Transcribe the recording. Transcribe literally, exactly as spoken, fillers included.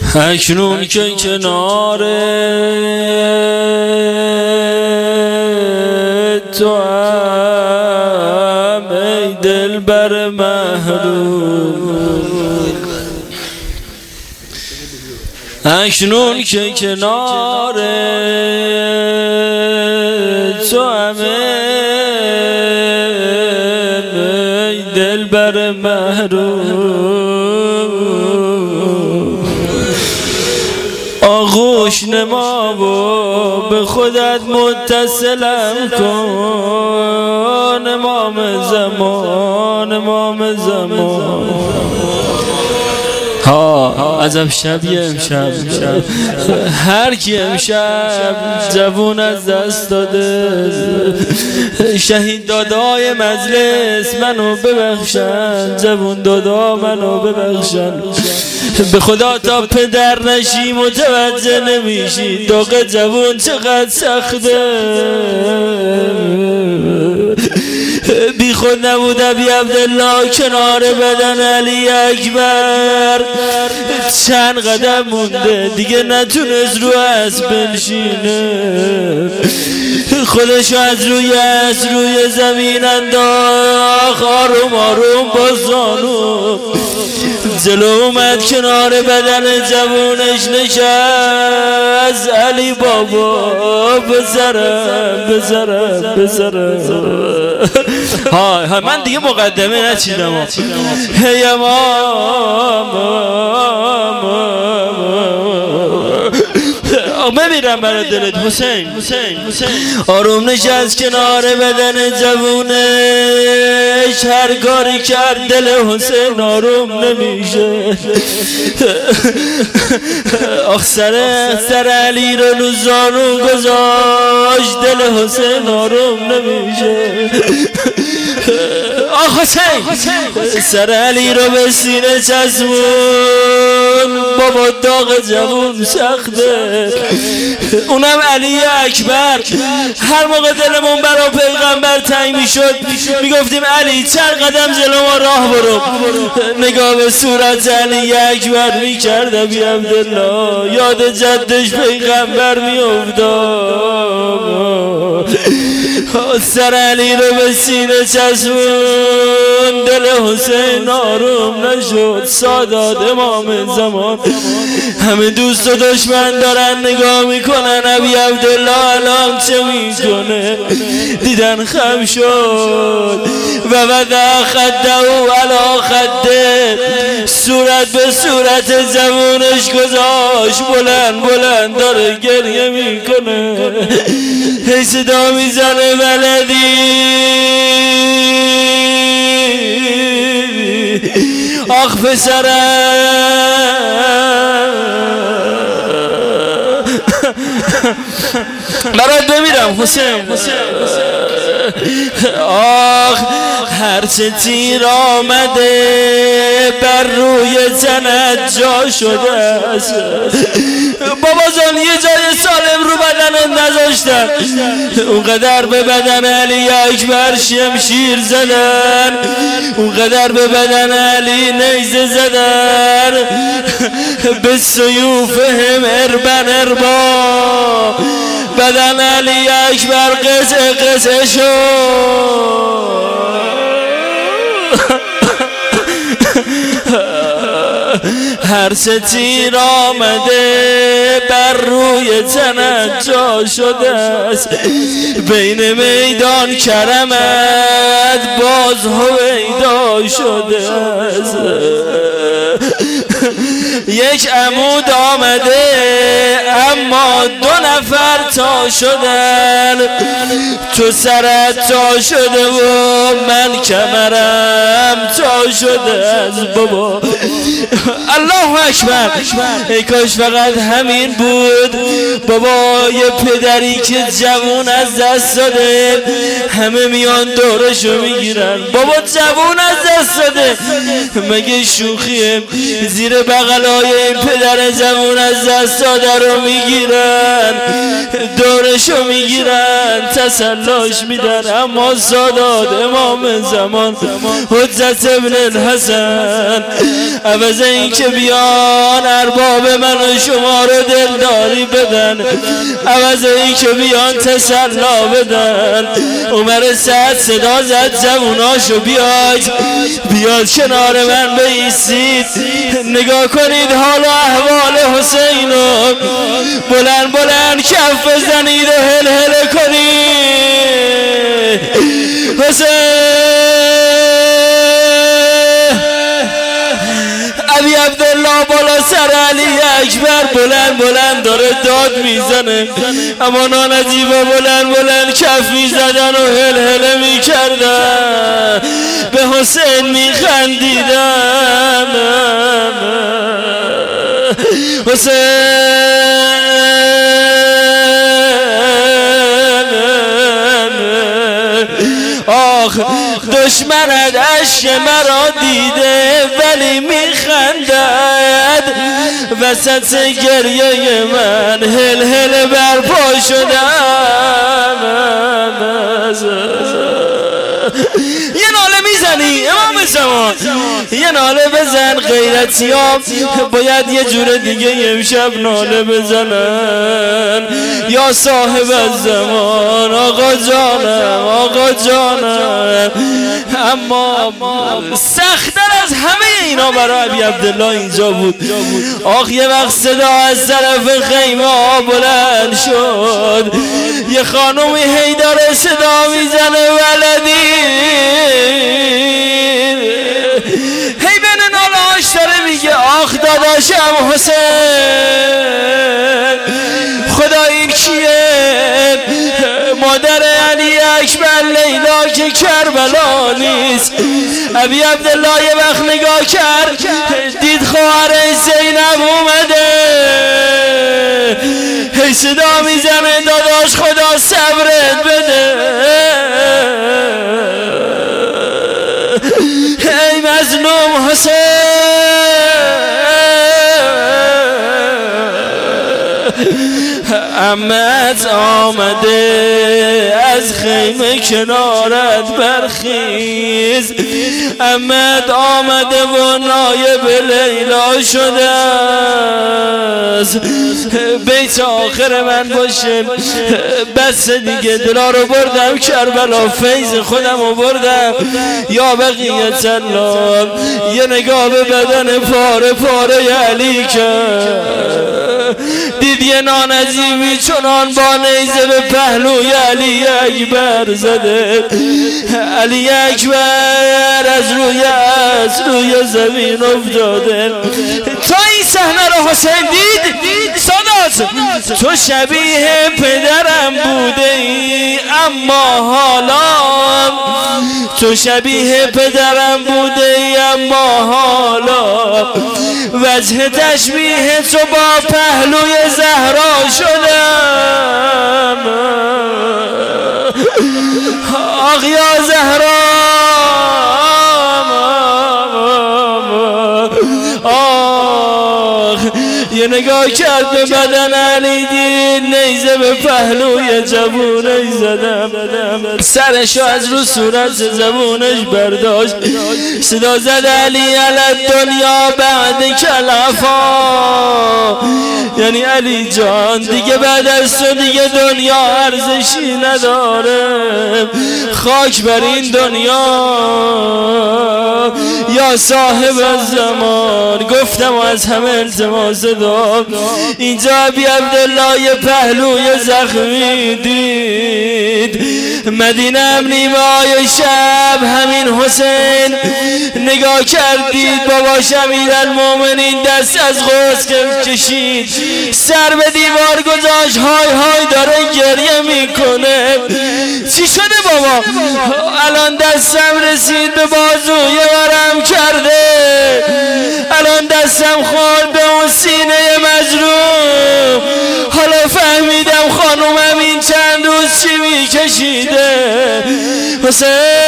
اکنون که کنار تو هم ای دلبر محروم، اکنون که کنار تو هم ای دلبر محروم، آغوش نما و به خودت متصلم کن، امام زمان امام زمان. ها عجب شبیه امشب، هر کی امشب جوون از دست داده، شهید دادای مجلس منو ببخشن، جوون دادا منو ببخشن. به خدا تا پدر نشی متوجه نمیشی داغ جوون چقدر سخته. بی خود نبود ابی عبدالله کنار بدن علی اکبر، چند قدم مونده دیگه نتونست رو اسب بنشینه، خودشو از روی اسب روی زمین انداخت، آروم آروم با زانو جلو اومد کنار بدن جوونش نشست. علی بابا بذارم بذارم بذارم. های های من دیگه مقدمه نچیدم. هی امام بمیرم برای دلت حسین حسین حسین. آروم نشست کنار بدن جوونش، هر کاری کرد دل حسین آروم نمیشه. آخ سر سر علی رو رو زانو گذاشت، دل حسین آروم نمیشه. آخ حسین سر علی رو به سینه چسبون، بابا داغ جوون سخته. اونم علی اکبر. هر موقع دلمون برا پیغمبر تنگ میشد میگفتیم علی چند قدم جلو ما راه برو. نگاه به صورت علی اکبر میکرد ابی عبدالله، یاد جدش پیغمبر میافتاد. سر علی رو به سینه چسبون، دل حسین آروم نشد. سادات امام زمان. همه دوست و دشمن دارن نگاه میکنن ابی عبدالله الان چه میکنه. دیدن خم شد و وضع خده و علا خده، صورت به صورت زبونش گذاشت، بلند بلند داره گریه میکنه. هی صدا میزنه ولدی آخ پسرم، برات بمیرم حسین حسین. آخ هرچه تیر آمده بر روی تنت جا شده است. بابا جان یه جای سالم رو بدنت نذاشتن، اونقدر به بدن علی اکبر شمشیر زدن، اونقدر به بدن علی نیزه زدن، به سیوفهم اربن اربا. بدن علی اکبر قطع قطع شد. هر چه تیر آمده بر روی تنت جا شده است، بین میدان کرمت باز هویدا شده است. یک عمود آمده اما دو نفر تا شدن، تو سرت تا شده و من کمرم تا شده از بابا. الله اکبر. ای کاش فقط همین بود. بابا یه پدری که جوون از دست داده همه میان دورشو میگیرن. بابا جوون از دست داده مگه شوخیه؟ زیر بغلای این پدر جوون از دست داده رو میگیرن، دورشو میگیرن، تسلاش میدن. اما سادات امام زمان حجت ابن الحسن عوض این که بیان ارباب من و شما رو دلداری بدن، عوض این که بیان تسلا بدن. عمر سعد صدا زد جووناشو بیاد بیاد کنار من بایستید، نگاه کنید حال و احوال حسینو، بلند بلند کف بزنید و هل هل کنید. حسین ابی عبدالله بالا سر علی اکبر بلند بلند داره داد میزنه، اما نانجیبا بلند بلند کف میزدن و هل هل میکردن، به حسین میخندیدن. حسین آخ دشمنت عشق مرا دیده ولی میخندد، وسط گریه من هل هل برپا شدم. یه ناله میزنی امام زمان، یه ناله بزن. غیرتی ها باید یه جور دیگه امشب ناله بزنن. یا صاحب الزمان آقا جانم آقا جانم. اما سخت‌تر از همه اینا برای ابی عبدالله اینجا بود. آخ یه وقت صدا از طرف خیمه ها بلند شد، یه خانومی هی داره صدا میزنه ولدی، هی بین ناله هاش داره میگه آخ داداشم حسین، خدا این کیه؟ مادر علی اکبر لیلا که کربلا نیست. ابی عبدالله یه وقت نگاه کرد دید خواهر زینب اومده، هی صدا میزنه داداش خدا صبرت بده. ای مظلوم حسین، عمت آمده از خیمه کنارت برخیز، عمت آمده و نایب لیلا شده است. بیت آخر من باشه بس دیگه، دلا رو بردم کربلا، فیض خودم رو بردم یا بقیت الله. یه نگاه به بدن پاره پاره علی کرد، دید یه نانجیبی چنان با نیزه به پهلوی علی اکبر زده. علی اکبر از روی از روی زمین افتاده. تا این صحنه رو حسین دید سادات، تو شبیه پدرم بوده ای اما حالا، تو شبیه پدرم بوده ای اما حالا، وجه تشبیه تو با پهلوی زهرا شدم. آخ یا زهرا، آخ یه نگاه کرد به بدن علی، دید نیزه به پهلوی جوونش زدم، سرشو از رو صورت زبونش برداشت، صدا زد علی علی دنیا بعد کلفا. یعنی علی جان دیگه بعد از تو دیگه دنیا ارزشی نداره، خاک بر این دنیا یا صاحب الزمان. گفتم و از همه التماس داد. اینجا ابی عبدالله یه پهلوی زخمی دید، مدینه هم نیمه های شب همین حسین نگاه کردید بابا شمیر المومنین دست از غسل کشید، سر به دیوار گذاشت، های های داره گریه میکنه. چی شده بابا؟ الان دستم رسید به بازوی ورم کرده، الان دستم خورد به اون سینه مظلوم، حالا فهمیدم خانومم این چند روز چی میکشیده. حسین